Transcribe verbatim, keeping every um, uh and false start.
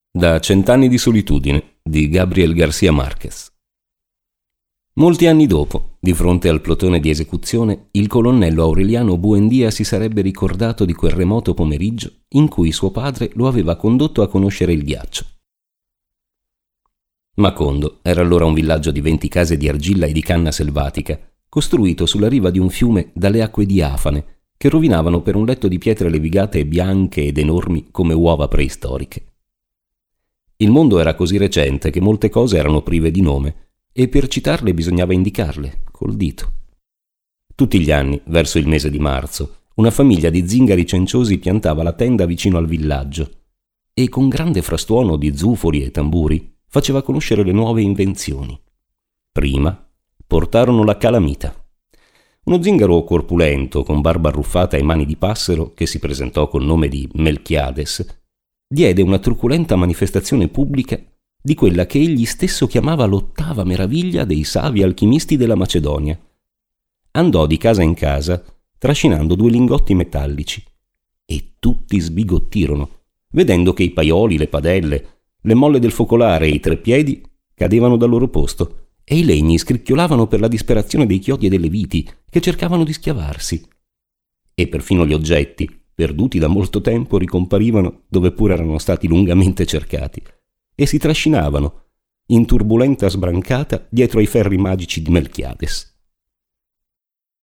Da Cent'anni di solitudine di Gabriel García Márquez. Molti anni dopo, di fronte al plotone di esecuzione, il colonnello Aureliano Buendia si sarebbe ricordato di quel remoto pomeriggio in cui suo padre lo aveva condotto a conoscere il ghiaccio. Macondo era allora un villaggio di venti case di argilla e di canna selvatica, costruito sulla riva di un fiume dalle acque diafane, che rovinavano per un letto di pietre levigate bianche ed enormi come uova preistoriche. Il mondo era così recente che molte cose erano prive di nome e per citarle bisognava indicarle col dito. Tutti gli anni, verso il mese di marzo, una famiglia di zingari cenciosi piantava la tenda vicino al villaggio e con grande frastuono di zufoli e tamburi faceva conoscere le nuove invenzioni. Prima portarono la calamita. Uno zingaro corpulento, con barba arruffata e mani di passero, che si presentò col nome di Melchiades, diede una truculenta manifestazione pubblica di quella che egli stesso chiamava l'ottava meraviglia dei savi alchimisti della Macedonia. Andò di casa in casa trascinando due lingotti metallici e tutti sbigottirono, vedendo che i paioli, le padelle, le molle del focolare e i treppiedi cadevano dal loro posto e i legni scricchiolavano per la disperazione dei chiodi e delle viti che cercavano di schiavarsi. E perfino gli oggetti, perduti da molto tempo, ricomparivano dove pure erano stati lungamente cercati e si trascinavano in turbulenta sbrancata dietro ai ferri magici di Melchiades.